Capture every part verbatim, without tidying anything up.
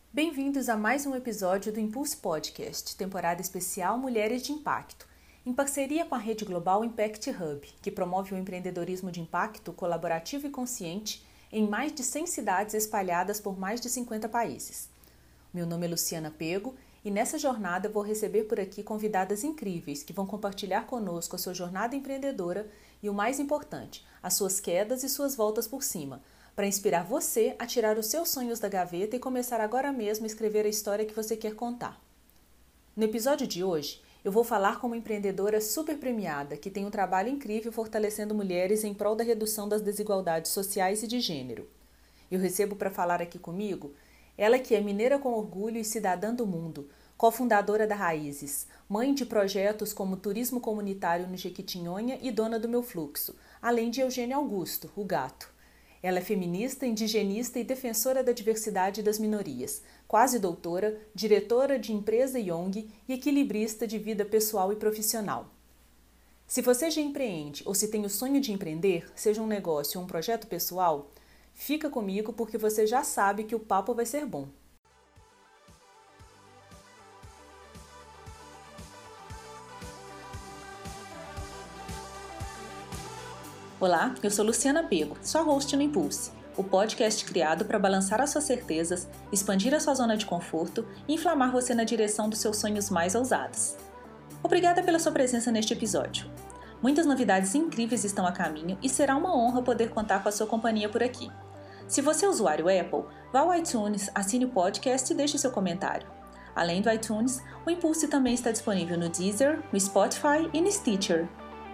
Bem-vindos a mais um episódio do Impulse Podcast, temporada especial Mulheres de Impacto, em parceria com a rede global Impact Hub, que promove o empreendedorismo de impacto colaborativo e consciente em mais de cem cidades espalhadas por mais de cinquenta países. Meu nome é Luciana Pego e nessa jornada vou receber por aqui convidadas incríveis que vão compartilhar conosco a sua jornada empreendedora e, o mais importante, as suas quedas e suas voltas por cima, para inspirar você a tirar os seus sonhos da gaveta e começar agora mesmo a escrever a história que você quer contar. No episódio de hoje, eu vou falar com uma empreendedora super premiada que tem um trabalho incrível fortalecendo mulheres em prol da redução das desigualdades sociais e de gênero. Eu recebo para falar aqui comigo ela que é mineira com orgulho e cidadã do mundo, cofundadora da Raízes, mãe de projetos como Turismo Comunitário no Jequitinhonha e dona do Meu Fluxo, além de Eugênio Augusto, o gato. Ela é feminista, indigenista e defensora da diversidade e das minorias, quase doutora, diretora de empresa I O N G e equilibrista de vida pessoal e profissional. Se você já empreende ou se tem o sonho de empreender, seja um negócio ou um projeto pessoal, fica comigo porque você já sabe que o papo vai ser bom. Olá, eu sou Luciana Pego, sua host no Impulse, o podcast criado para balançar as suas certezas, expandir a sua zona de conforto e inflamar você na direção dos seus sonhos mais ousados. Obrigada pela sua presença neste episódio. Muitas novidades incríveis estão a caminho e será uma honra poder contar com a sua companhia por aqui. Se você é usuário Apple, vá ao iTunes, assine o podcast e deixe seu comentário. Além do iTunes, o Impulse também está disponível no Deezer, no Spotify e no Stitcher.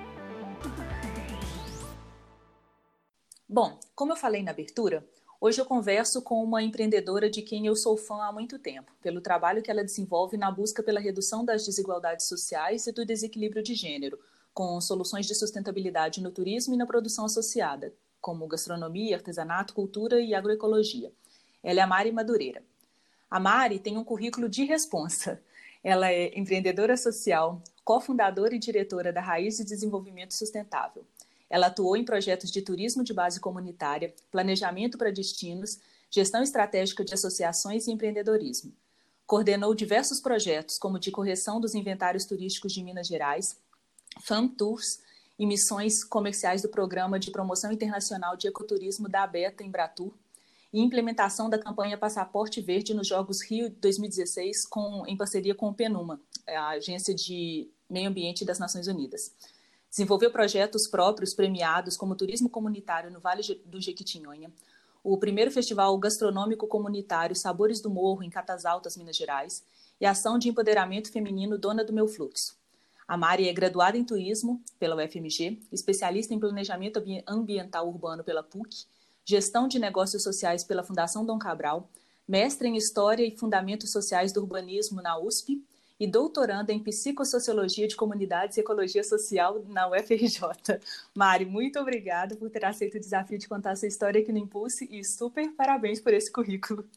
Bom, como eu falei na abertura, hoje eu converso com uma empreendedora de quem eu sou fã há muito tempo, pelo trabalho que ela desenvolve na busca pela redução das desigualdades sociais e do desequilíbrio de gênero, com soluções de sustentabilidade no turismo e na produção associada, como gastronomia, artesanato, cultura e agroecologia. Ela é a Mari Madureira. A Mari tem um currículo de responsa. Ela é empreendedora social, cofundadora e diretora da Raiz de Desenvolvimento Sustentável. Ela atuou em projetos de turismo de base comunitária, planejamento para destinos, gestão estratégica de associações e empreendedorismo. Coordenou diversos projetos, como de correção dos inventários turísticos de Minas Gerais, Fam Tours e missões comerciais do Programa de Promoção Internacional de Ecoturismo da ABETA em Bratu, e implementação da campanha Passaporte Verde nos Jogos Rio dois mil e dezesseis, com, em parceria com o PNUMA, a Agência de Meio Ambiente das Nações Unidas. Desenvolveu projetos próprios premiados como Turismo Comunitário no Vale do Jequitinhonha, o primeiro Festival Gastronômico Comunitário Sabores do Morro em Catas Altas, Minas Gerais, e a Ação de Empoderamento Feminino Dona do Meu Fluxo. A Mari é graduada em Turismo pela U F M G, especialista em Planejamento Ambiental Urbano pela P U C, Gestão de Negócios Sociais pela Fundação Dom Cabral, mestre em História e Fundamentos Sociais do Urbanismo na U S P, e doutoranda em Psicossociologia de Comunidades e Ecologia Social na U F R J. Mari, muito obrigada por ter aceito o desafio de contar sua história aqui no Impulse e super parabéns por esse currículo.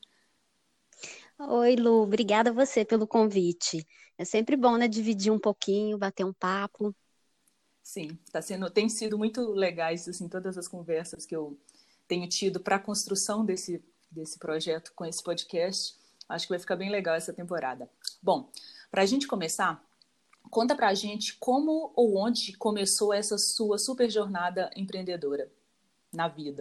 Oi, Lu, obrigada a você pelo convite. É sempre bom, né, dividir um pouquinho, bater um papo. Sim, tá sendo, tem sido muito legais assim, todas as conversas que eu tenho tido para a construção desse, desse projeto com esse podcast. Acho que vai ficar bem legal essa temporada. Bom, para a gente começar, conta para a gente como ou onde começou essa sua super jornada empreendedora na vida.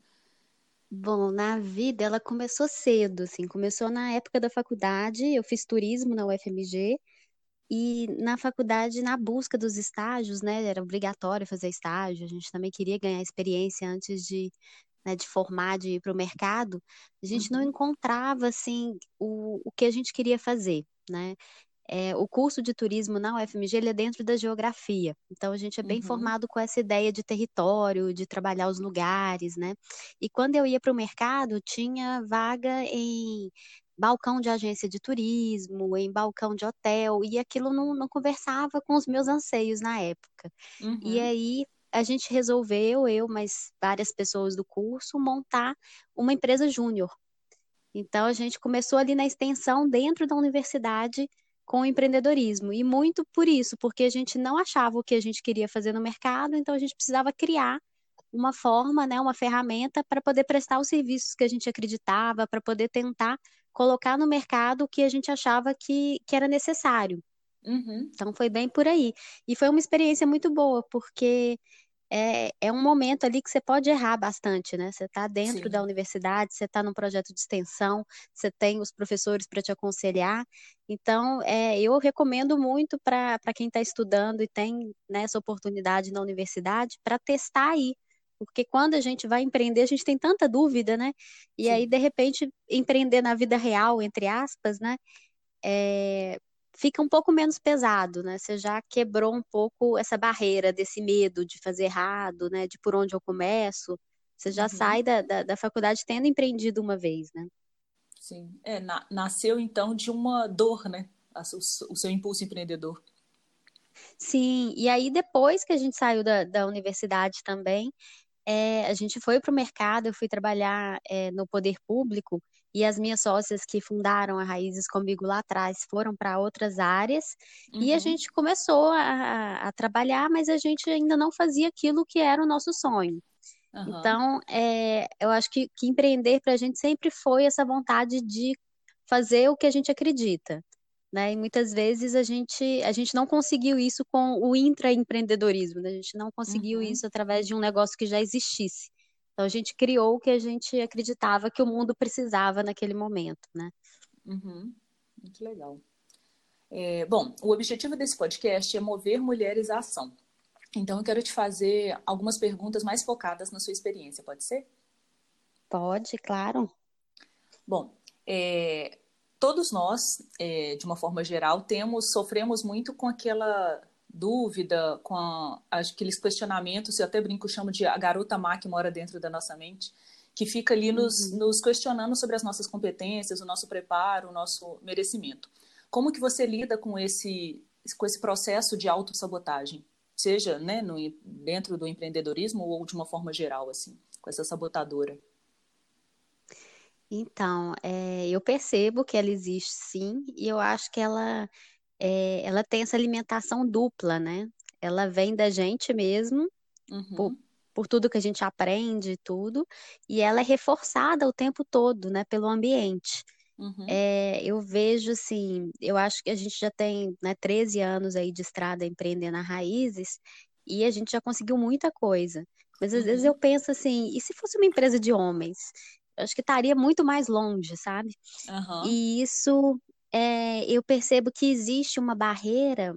Bom, na vida ela começou cedo, assim, começou na época da faculdade, eu fiz turismo na U F M G, e na faculdade, na busca dos estágios, né, era obrigatório fazer estágio, a gente também queria ganhar experiência antes de, né, de formar, de ir para o mercado, a gente não Uhum, encontrava, assim, o, o que a gente queria fazer, né? É, o curso de turismo na U F M G ele é dentro da geografia, então a gente é bem uhum, formado com essa ideia de território, de trabalhar os lugares, né? E quando eu ia para o mercado, tinha vaga em balcão de agência de turismo, em balcão de hotel, e aquilo não, não conversava com os meus anseios na época. E uhum, aí a gente resolveu, eu, mais várias pessoas do curso, montar uma empresa júnior. Então, a gente começou ali na extensão dentro da universidade com o empreendedorismo. E muito por isso, porque a gente não achava o que a gente queria fazer no mercado, então a gente precisava criar uma forma, né, uma ferramenta para poder prestar os serviços que a gente acreditava, para poder tentar colocar no mercado o que a gente achava que, que era necessário. Uhum. Então foi bem por aí. E foi uma experiência muito boa, porque é, é um momento ali que você pode errar bastante, né? Você está dentro da Sim, universidade, você está num projeto de extensão, você tem os professores para te aconselhar. Então, é, eu recomendo muito para para quem está estudando e tem, né, essa oportunidade na universidade para testar aí. Porque quando a gente vai empreender, a gente tem tanta dúvida, né? E aí, sim. de repente, empreender na vida real, entre aspas, né? é, Fica um pouco menos pesado, né? Você já quebrou um pouco essa barreira desse medo de fazer errado, né? De por onde eu começo. Você já sai Uhum. da, da, da faculdade tendo empreendido uma vez, né? Sim. É, na- nasceu então de uma dor, né? A su- O seu impulso empreendedor. Sim, e aí depois que a gente saiu da, da universidade também, é, a gente foi para o mercado, eu fui trabalhar é, no poder público e as minhas sócias que fundaram a Raízes comigo lá atrás foram para outras áreas e a Uhum. gente começou a, a- a trabalhar, mas a gente ainda não fazia aquilo que era o nosso sonho. Aham. Então, é, eu acho que, que empreender para a gente sempre foi essa vontade de fazer o que a gente acredita, né? E muitas vezes a gente, a gente não conseguiu isso com o intraempreendedorismo, né? A gente não conseguiu Uhum. isso através de um negócio que já existisse. Então, a gente criou o que a gente acreditava que o mundo precisava naquele momento, né? Uhum. Muito legal. É, bom, o objetivo desse podcast é mover mulheres à ação. Então, eu quero te fazer algumas perguntas mais focadas na sua experiência, pode ser? Pode, claro. Bom, é, todos nós, é, de uma forma geral, temos, sofremos muito com aquela dúvida, com a- aqueles questionamentos, eu até brinco, chamo de a garota má que mora dentro da nossa mente, que fica ali nos, Uhum. nos questionando sobre as nossas competências, o nosso preparo, o nosso merecimento. Como que você lida com esse, com esse processo de autossabotagem? Seja, né, no, dentro do empreendedorismo ou de uma forma geral, assim, com essa sabotadora? Então, é, eu percebo que ela existe sim, e eu acho que ela, é, ela tem essa alimentação dupla, né? Ela vem da gente mesmo, por, Uhum, por tudo que a gente aprende e tudo, e ela é reforçada o tempo todo, né, pelo ambiente. uhum, É, eu vejo assim, eu acho que a gente já tem, né, treze anos aí de estrada empreendendo a raízes, e a gente já conseguiu muita coisa. Mas às vezes eu uhum. penso assim, e se fosse uma empresa de homens? Eu acho que estaria muito mais longe, sabe? Aham. E isso, é, eu percebo que existe uma barreira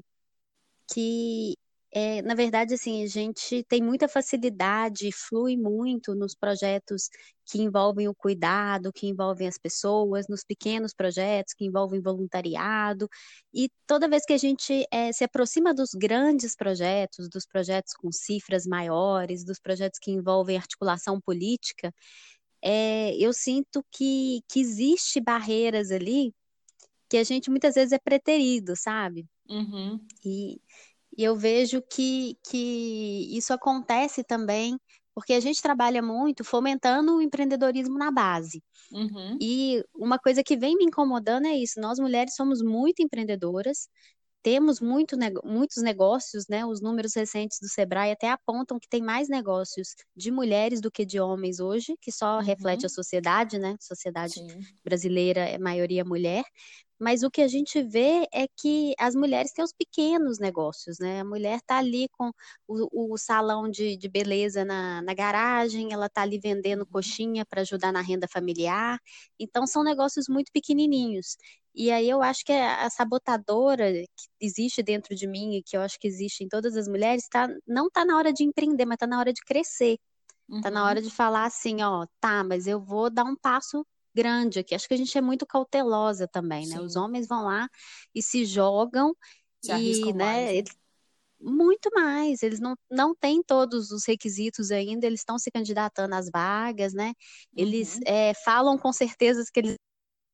que é, na verdade, assim, a gente tem muita facilidade, flui muito nos projetos que envolvem o cuidado, que envolvem as pessoas, nos pequenos projetos que envolvem voluntariado. E toda vez que a gente é, se aproxima dos grandes projetos, dos projetos com cifras maiores, dos projetos que envolvem articulação política, é, eu sinto que, que existe barreiras ali que a gente muitas vezes é preterido, sabe? Uhum, E, e eu vejo que, que isso acontece também porque a gente trabalha muito fomentando o empreendedorismo na base. uhum, E uma coisa que vem me incomodando é isso: nós mulheres somos muito empreendedoras, temos muito nego- muitos negócios, né? Os números recentes do Sebrae até apontam que tem mais negócios de mulheres do que de homens hoje, que só reflete a uhum. sociedade, né? Sociedade Sim. brasileira é maioria mulher. Mas o que a gente vê é que as mulheres têm os pequenos negócios, né? A mulher está ali com o, o salão de, de beleza na, na garagem, ela está ali vendendo Uhum, coxinha para ajudar na renda familiar. Então, são negócios muito pequenininhos. E aí eu acho que a, a sabotadora que existe dentro de mim e que eu acho que existe em todas as mulheres, tá, não está na hora de empreender, mas está na hora de crescer. Está na hora uhum. de falar assim, ó, tá, mas eu vou dar um passo grande aqui. Acho que a gente é muito cautelosa também, né? Os Sim. homens vão lá e se jogam Se e, arriscam mais, né, né? eles- muito mais. Eles não, não têm todos os requisitos ainda, eles estão se candidatando às vagas, né? Eles Uhum, é, falam com certeza que eles,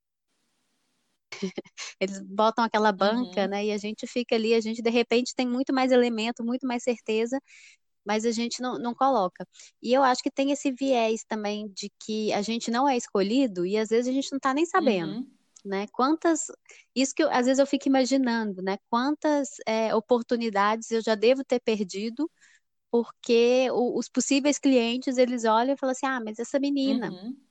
eles botam aquela banca, uhum, né? E a gente fica ali, a gente de repente tem muito mais elemento, muito mais certeza, mas a gente não, não coloca. E eu acho que tem esse viés também de que a gente não é escolhido e às vezes a gente não está nem sabendo, uhum, né? Quantas, isso que eu- às vezes eu fico imaginando, né? Quantas é, oportunidades eu já devo ter perdido porque o- os possíveis clientes eles olham e falam assim, ah, mas essa menina, uhum.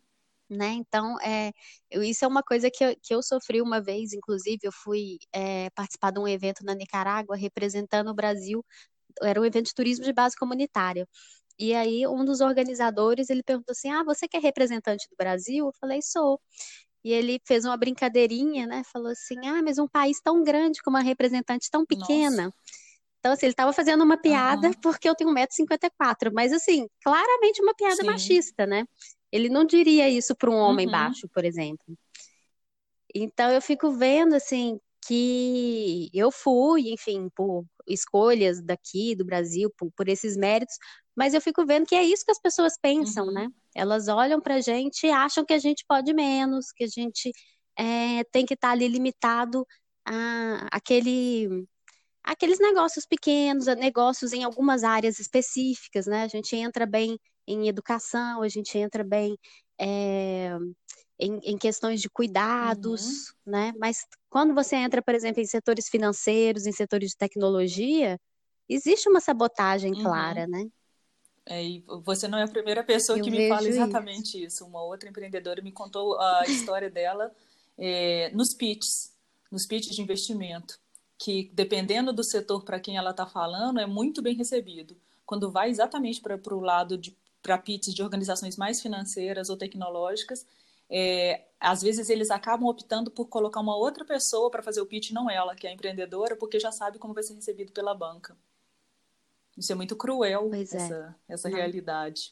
né? Então, é, eu- isso é uma coisa que eu, que eu sofri uma vez, inclusive, eu fui é, participar de um evento na Nicarágua, representando o Brasil, era um evento de turismo de base comunitária. E aí, um dos organizadores, ele perguntou assim, ah, você que é representante do Brasil? Eu falei, sou. E ele fez uma brincadeirinha, né? Falou assim, ah, mas um país tão grande com uma representante tão Nossa. pequena. Então, assim, ele estava fazendo uma piada Aham. porque eu tenho um metro e cinquenta e quatro, mas, assim, claramente uma piada Sim. machista, né? Ele não diria isso para um homem Uhum. baixo, por exemplo. Então, eu fico vendo, assim, que eu fui, enfim, por escolhas daqui do Brasil, por, por esses méritos, mas eu fico vendo que é isso que as pessoas pensam, né? Uhum. Elas olham pra gente e acham que a gente pode menos, que a gente é, tem que estar ali limitado a aquele aqueles negócios pequenos, a negócios em algumas áreas específicas, né? A gente entra bem em educação, a gente entra bem é, em, em questões de Uhum. cuidados, né? Mas quando você entra, por exemplo, em setores financeiros, em setores de tecnologia, existe uma sabotagem Uhum. clara, né? É, e você não é a primeira pessoa Eu que me fala vejo isso. exatamente isso. Uma outra empreendedora me contou a história dela é, nos pitches, nos pitches de investimento, que dependendo do setor para quem ela está falando, é muito bem recebido. Quando vai exatamente para o lado de para pitches de organizações mais financeiras ou tecnológicas, é, às vezes eles acabam optando por colocar uma outra pessoa para fazer o pitch, não ela, que é a empreendedora, porque já sabe como vai ser recebido pela banca. Isso é muito cruel, Pois é, essa, essa né? realidade.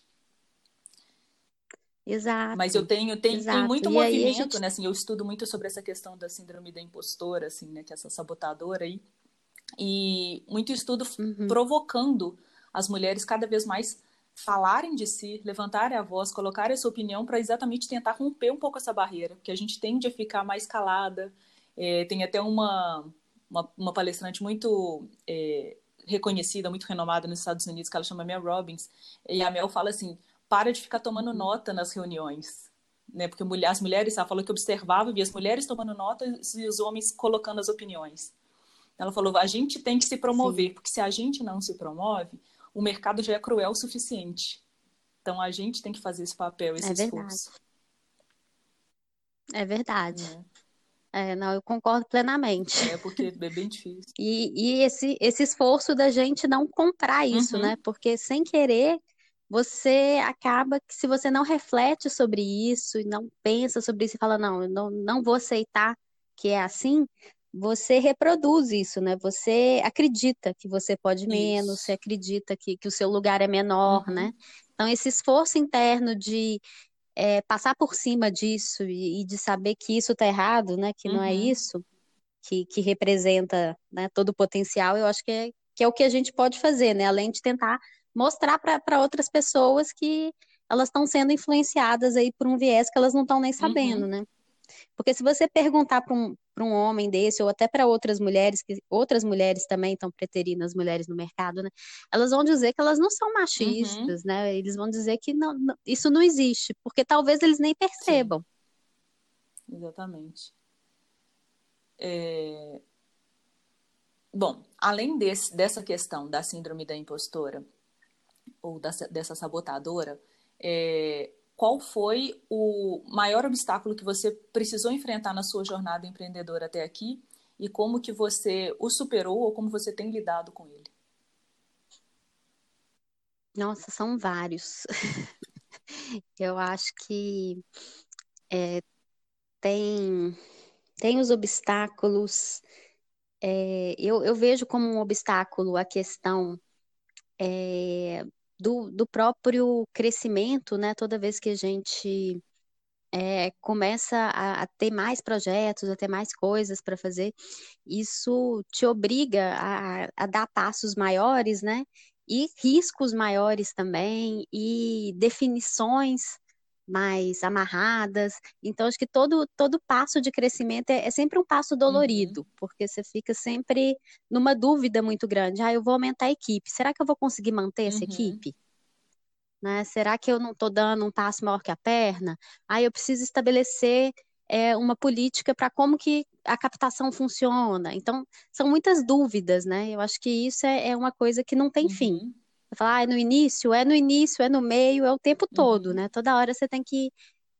Mas eu Exato, tenho, tem, tem exato. muito E aí a movimento, gente. né? Assim, eu estudo muito sobre essa questão da síndrome da impostora, assim, né? Que é essa sabotadora aí. E muito estudo Uhum, provocando as mulheres cada vez mais falarem de si, levantarem a voz, colocarem a sua opinião para exatamente tentar romper um pouco essa barreira, porque a gente tende a ficar mais calada. É, tem até uma, uma, uma palestrante muito é, reconhecida, muito renomada nos Estados Unidos, que ela chama Mel Robbins, e a Mel fala assim, para de ficar tomando uhum. nota nas reuniões. Né, porque mulher, as mulheres, ela falou que observava, via as mulheres tomando notas e os homens colocando as opiniões. Ela falou: a gente tem que se promover, Sim, porque se a gente não se promove, o mercado já é cruel o suficiente. Então a gente tem que fazer esse papel, esse é verdade. esforço. É verdade. Né? É, não, eu concordo plenamente. É porque é bem difícil. E, e esse, esse esforço da gente não comprar isso, né? Uhum, Porque sem querer, você acaba que se você não reflete sobre isso e não pensa sobre isso e fala, não, eu não, não vou aceitar que é assim, você reproduz isso, né? Você acredita que você pode menos, você isso. acredita que, que o seu lugar é menor, né? Uhum, Então, esse esforço interno de é, passar por cima disso e, e de saber que isso está errado, né? Que não é uhum, isso que, que representa, né, todo o potencial, eu acho que é, que é o que a gente pode fazer, né? Além de tentar mostrar para outras pessoas que elas estão sendo influenciadas aí por um viés que elas não estão nem sabendo, uhum, né? Porque se você perguntar para um, para um homem desse, ou até para outras mulheres, que outras mulheres também estão preterindo as mulheres no mercado, né? Elas vão dizer que elas não são uhum. machistas, né? Eles vão dizer que não, não- isso não existe, porque talvez eles nem Sim, percebam. exatamente. É, bom, além desse, dessa questão da síndrome da impostora ou da, dessa sabotadora, é, qual foi o maior obstáculo que você precisou enfrentar na sua jornada empreendedora até aqui e como que você o superou ou como você tem lidado com ele? Nossa, são vários. Eu acho que tem, tem os obstáculos. É, eu, eu vejo como um obstáculo a questão é, do, do próprio crescimento, né? Toda vez que a gente é, começa a, a ter mais projetos, a ter mais coisas para fazer, isso te obriga a, a dar passos maiores, né? E riscos maiores também, e definições mais amarradas. Então, acho que todo, todo passo de crescimento é, é sempre um passo Uhum, dolorido, porque você fica sempre numa dúvida muito grande. Ah, eu vou aumentar a equipe. Será que eu vou conseguir manter essa uhum, equipe? Né? Será que eu não estou dando um passo maior que a perna? Aí eu preciso estabelecer é, uma política para como que a captação funciona. Então, são muitas dúvidas, né? Eu acho que isso é, é uma coisa que não tem fim. uhum, Você fala, ah, é no início, é no início, é no meio, é o tempo todo, uhum, né? Toda hora você tem que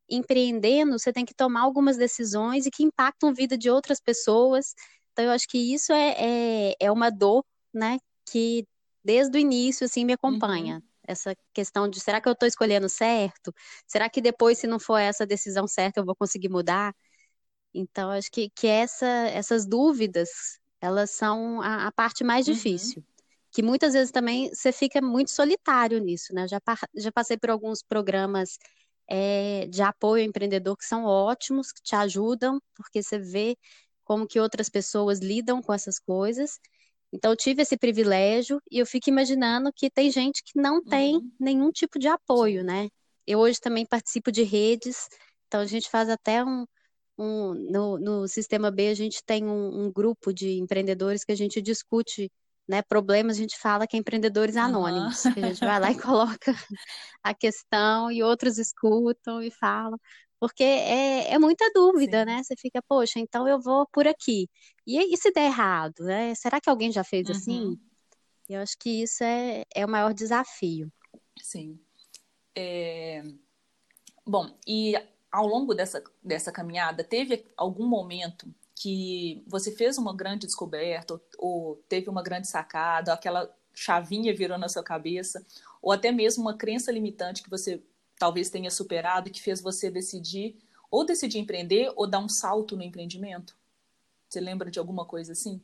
empreendendo, você tem que tomar algumas decisões e que impactam a vida de outras pessoas. Então, eu acho que isso é, é, é uma dor, né, que desde o início, assim, me Uhum. acompanha. Essa questão de, será que eu estou escolhendo certo? Será que depois, se não for essa decisão certa, eu vou conseguir mudar? Então, acho que, que essa, essas dúvidas, elas são a, a parte mais Uhum. difícil. Que muitas vezes também você fica muito solitário nisso, né? Já, pa- já passei por alguns programas é, de apoio ao empreendedor que são ótimos, que te ajudam, porque você vê como que outras pessoas lidam com essas coisas. Então, eu tive esse privilégio e eu fico imaginando que tem gente que não tem Uhum. nenhum tipo de apoio, Sim. né? Eu hoje também participo de redes, então a gente faz até um, um- no, no Sistema B, a gente tem um, um grupo de empreendedores que a gente discute, né, problemas, a gente fala que é empreendedores Aham. anônimos, que a gente vai lá e coloca a questão e outros escutam e falam, porque é, é muita dúvida, Sim. né? Você fica, poxa, então eu vou por aqui. E, e se der errado, né? Será que alguém já fez assim? Uhum. Eu acho que isso é, é o maior desafio. Sim. Bom, e ao longo dessa, dessa caminhada, teve algum momento que você fez uma grande descoberta, ou, ou teve uma grande sacada, aquela chavinha virou na sua cabeça, ou até mesmo uma crença limitante que você talvez tenha superado e que fez você decidir, ou decidir empreender, ou dar um salto no empreendimento? Você lembra de alguma coisa assim?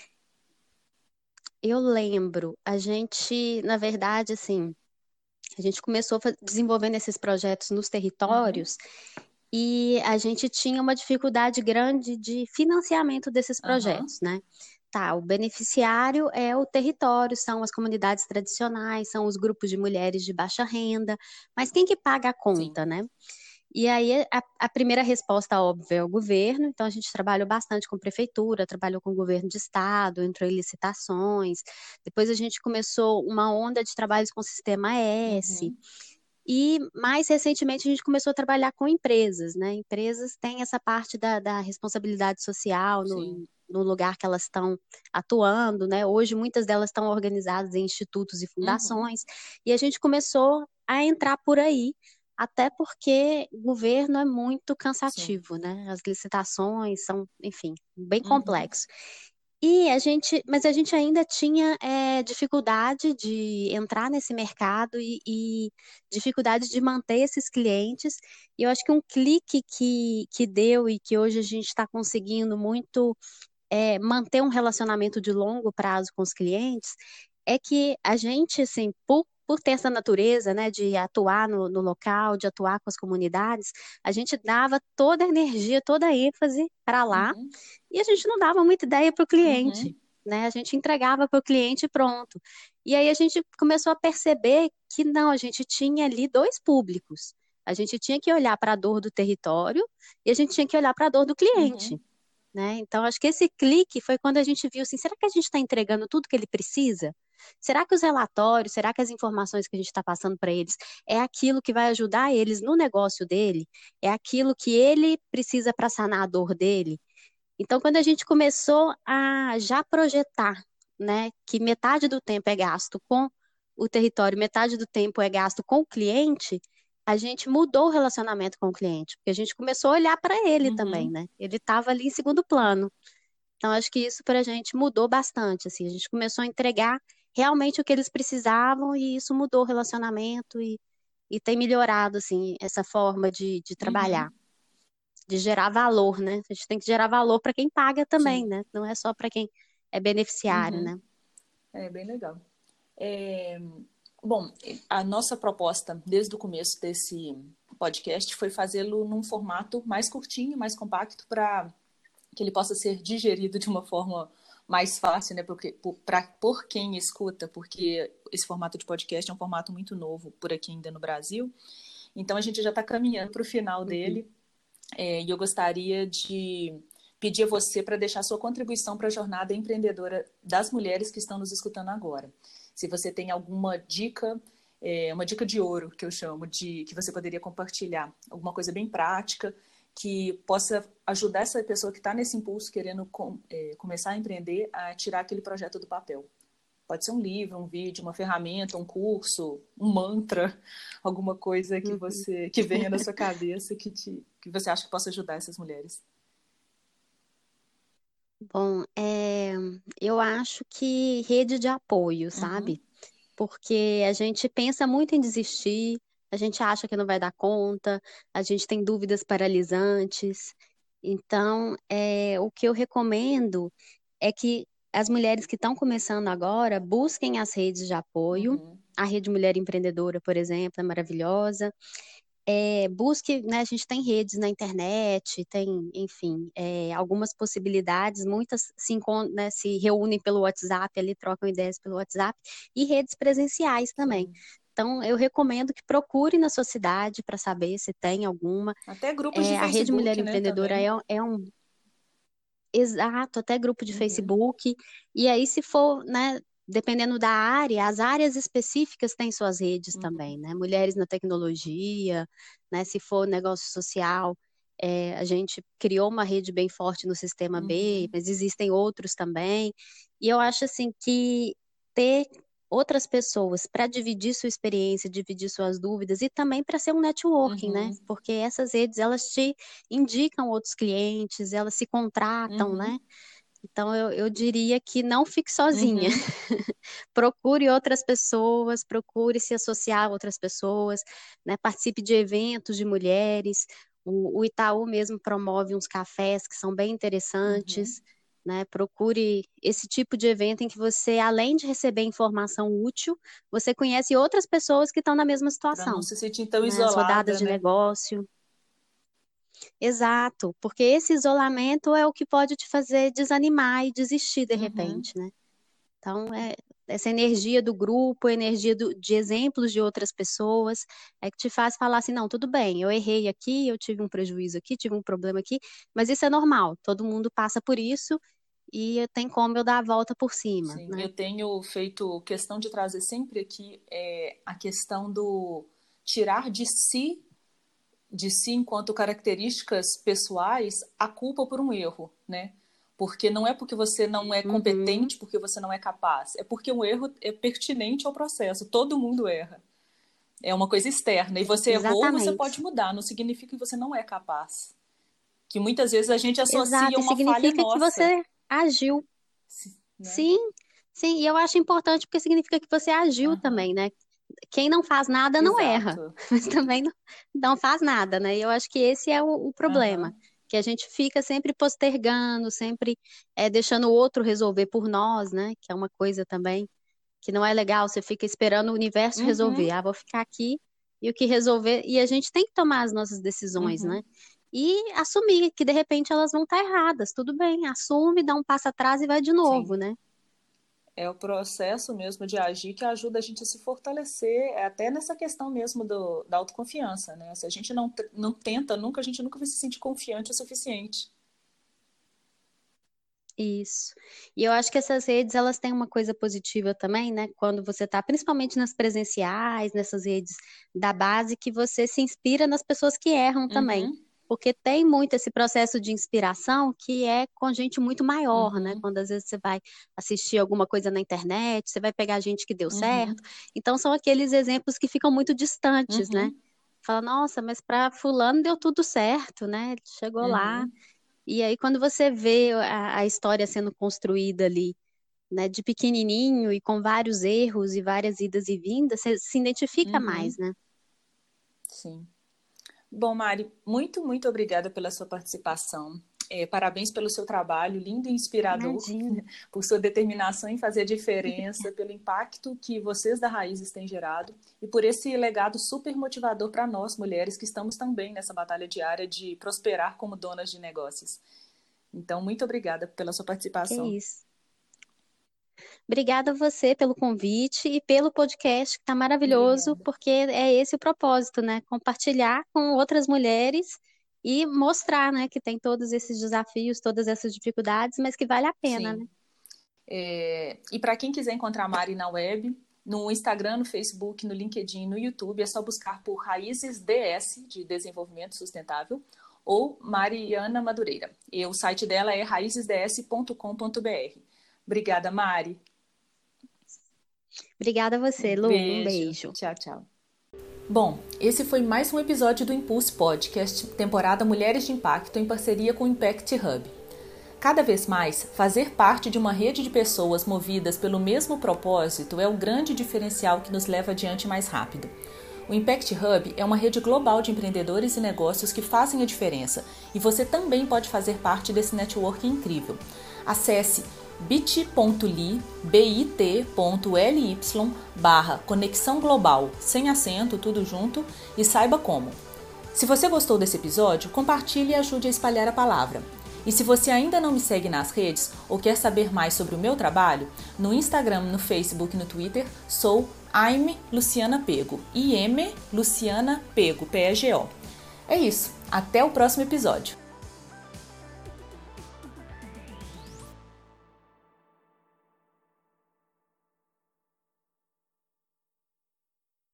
Eu lembro, a gente, na verdade, assim, a gente começou fa- desenvolvendo esses projetos nos Uhum. territórios e a gente tinha uma dificuldade grande de financiamento desses Aham. projetos, né? Tá, o beneficiário é o território, são as comunidades tradicionais, são os grupos de mulheres de baixa renda, mas quem que paga a Sim. conta, né? E aí a, a primeira resposta óbvia é o governo, então a gente trabalhou bastante com prefeitura, trabalhou com o governo de estado, entrou em licitações. Depois a gente começou uma onda de trabalhos com o Sistema S. Uhum. E mais recentemente a gente começou a trabalhar com empresas, né? Empresas têm essa parte da, da responsabilidade social Sim. no, no lugar que elas estão atuando, né? Hoje muitas delas estão organizadas em institutos e Uhum. fundações, e a gente começou a entrar por aí, até porque o governo é muito Sim. cansativo, né? As licitações são, enfim, bem Uhum. complexo. E a gente, mas a gente ainda tinha é, dificuldade de entrar nesse mercado e, e dificuldade de manter esses clientes. E eu acho que um clique que, que deu e que hoje a gente está conseguindo muito é, manter um relacionamento de longo prazo com os clientes, é que a gente, assim, por, por ter essa natureza, né, de atuar no, no local, de atuar com as comunidades, a gente dava toda a energia, toda a ênfase para lá, Uhum. e a gente não dava muita ideia para o Uhum. cliente, né? A gente entregava para o cliente e pronto. E aí a gente começou a perceber que não, a gente tinha ali dois públicos. A gente tinha que olhar para a dor do território e a gente tinha que olhar para a dor do cliente, Uhum. né? Então, acho que esse clique foi quando a gente viu assim, será que a gente está entregando tudo que ele precisa? Será que os relatórios, será que as informações que a gente está passando para eles é aquilo que vai ajudar eles no negócio dele? É aquilo que ele precisa para sanar a dor dele? Então, quando a gente começou a já projetar, né, que metade do tempo é gasto com o território, metade do tempo é gasto com o cliente, a gente mudou o relacionamento com o cliente, porque a gente começou a olhar para ele também, Uhum. né? Ele estava ali em segundo plano. Então, acho que isso para a gente mudou bastante, assim, a gente começou a entregar realmente o que eles precisavam e isso mudou o relacionamento e, e tem melhorado, assim, essa forma de, de trabalhar, Uhum. de gerar valor, né? A gente tem que gerar valor para quem paga também, Sim. né? Não é só para quem é beneficiário, Uhum. né? É bem legal. É, bom, a nossa proposta desde o começo desse podcast foi fazê-lo num formato mais curtinho, mais compacto, para que ele possa ser digerido de uma forma mais fácil, né? Porque, por, pra, por quem escuta, porque esse formato de podcast é um formato muito novo por aqui ainda no Brasil. Então a gente já está caminhando para o final Uhum. dele. É, e eu gostaria de pedir a você para deixar sua contribuição para a jornada empreendedora das mulheres que estão nos escutando agora. Se você tem alguma dica, é, uma dica de ouro, que eu chamo, de que você poderia compartilhar, alguma coisa bem prática, que possa ajudar essa pessoa que está nesse impulso, querendo com, é, começar a empreender, a tirar aquele projeto do papel. Pode ser um livro, um vídeo, uma ferramenta, um curso, um mantra, alguma coisa que Uhum. você que venha na sua cabeça que, te, que você acha que possa ajudar essas mulheres. Bom, é, eu acho que rede de apoio, Uhum, sabe? Porque a gente pensa muito em desistir, a gente acha que não vai dar conta, a gente tem dúvidas paralisantes. Então, é, o que eu recomendo é que as mulheres que estão começando agora busquem as redes de apoio. uhum, A Rede Mulher Empreendedora, por exemplo, é maravilhosa. É, busque, né, a gente tem redes na internet, tem, enfim, é, algumas possibilidades, muitas se, encon- né, se reúnem pelo WhatsApp, ali trocam ideias pelo WhatsApp, e redes presenciais também. sim. Então, eu recomendo que procure na sua cidade para saber se tem alguma. Até grupos de É, a Rede Mulher Facebook, né, Empreendedora também. é, é um exato, até grupo de Uhum, Facebook. E aí, se for, né, dependendo da área, as áreas específicas têm suas redes uhum, também, né? Mulheres na tecnologia, né? Se for negócio social, é, a gente criou uma rede bem forte no Sistema B, uhum, mas existem outros também. E eu acho assim que ter outras pessoas para dividir sua experiência, dividir suas dúvidas e também para ser um networking, né? uhum, Porque essas redes elas te indicam outros clientes, elas se contratam, né? uhum, Então eu, eu diria que não fique sozinha. uhum, Procure outras pessoas, procure se associar a outras pessoas, né? Participe de eventos de mulheres. O, o Itaú mesmo promove uns cafés que são bem uhum. interessantes, né? Procure esse tipo de evento em que você, além de receber informação útil, você conhece outras pessoas que estão na mesma Para não situação, se sentir tão né? As rodadas isolada, de né? negócio. Exato, porque esse isolamento é o que pode te fazer desanimar e desistir de Uhum, repente, né? Então, é essa energia do grupo, a energia do- de exemplos de outras pessoas, é que te faz falar assim, não, tudo bem, eu errei aqui, eu tive um prejuízo aqui, tive um problema aqui, mas isso é normal, todo mundo passa por isso e tem como eu dar a volta por cima, sim. né? Eu tenho feito questão de trazer sempre aqui é, a questão do tirar de si, de si enquanto características pessoais, a culpa por um erro, né? Porque não é porque você não é Uhum, competente, porque você não é capaz, é porque um erro é pertinente ao processo. Todo mundo erra. É uma coisa externa. E você errou, você pode exatamente. mudar. Não significa que você não é capaz. Que muitas vezes a gente associa Exato, e uma falha significa que nossa, você agiu. né? Sim, sim, e eu acho importante porque significa que você agiu Aham, também, né? Quem não faz nada não erra, exato. mas também não, não faz nada, né? E eu acho que esse é o, o problema, Aham, que a gente fica sempre postergando, sempre é, deixando o outro resolver por nós, né? Que é uma coisa também que não é legal, você fica esperando o universo resolver. uhum, Ah, vou ficar aqui e o que resolver. E a gente tem que tomar as nossas decisões, né? uhum. E assumir que de repente elas vão estar erradas. Tudo bem, assume, dá um passo atrás e vai de Sim. novo, né? É o processo mesmo de agir que ajuda a gente a se fortalecer, é até nessa questão mesmo do, da autoconfiança, né? Se a gente não, não tenta nunca, a gente nunca vai se sentir confiante o suficiente. Isso. E eu acho que essas redes, elas têm uma coisa positiva também, né? Quando você está, principalmente nas presenciais, nessas redes da base, que você se inspira nas pessoas que erram também. Uhum, Porque tem muito esse processo de inspiração que é com gente muito maior, né? uhum, Quando às vezes você vai assistir alguma coisa na internet, você vai pegar gente que deu certo. uhum, Então são aqueles exemplos que ficam muito distantes, né? uhum, Fala, nossa, mas para fulano deu tudo certo, né? Ele chegou lá. uhum, E aí, quando você vê a, a história sendo construída ali, né, de pequenininho e com vários erros e várias idas e vindas, você se identifica mais, uhum. né? Sim. Bom, Mari, muito, muito obrigada pela sua participação. É, parabéns pelo seu trabalho, lindo e inspirador, Imagina. por sua determinação em fazer a diferença, pelo impacto que vocês da Raízes têm gerado e por esse legado super motivador para nós, mulheres, que estamos também nessa batalha diária de prosperar como donas de negócios. Então, muito obrigada pela sua Que participação. isso. Obrigada a você pelo convite e pelo podcast, que está maravilhoso, Obrigada. porque é esse o propósito, né? Compartilhar com outras mulheres e mostrar, né, que tem todos esses desafios, todas essas dificuldades, mas que vale a pena, Sim. né? É, e para quem quiser encontrar a Mari na web, no Instagram, no Facebook, no LinkedIn, no YouTube, é só buscar por Raízes D S, de Desenvolvimento Sustentável, ou Mariana Madureira. E o site dela é raízes d s ponto com ponto b r. Obrigada, Mari. Obrigada a você, Lu. Beijo. Um beijo. Tchau, tchau. Bom, esse foi mais um episódio do Impulse Podcast, temporada Mulheres de Impacto, em parceria com o Impact Hub. Cada vez mais, fazer parte de uma rede de pessoas movidas pelo mesmo propósito é o grande diferencial que nos leva adiante mais rápido. O Impact Hub é uma rede global de empreendedores e negócios que fazem a diferença, e você também pode fazer parte desse networking incrível. Acesse bit.ly, bit.ly barra Conexão Global, sem acento, tudo junto, e saiba como. Se você gostou desse episódio, compartilhe e ajude a espalhar a palavra. E se você ainda não me segue nas redes ou quer saber mais sobre o meu trabalho, no Instagram, no Facebook e no Twitter, sou I'm Luciana Pego, I M Luciana Pego, P E G O. É isso, até o próximo episódio.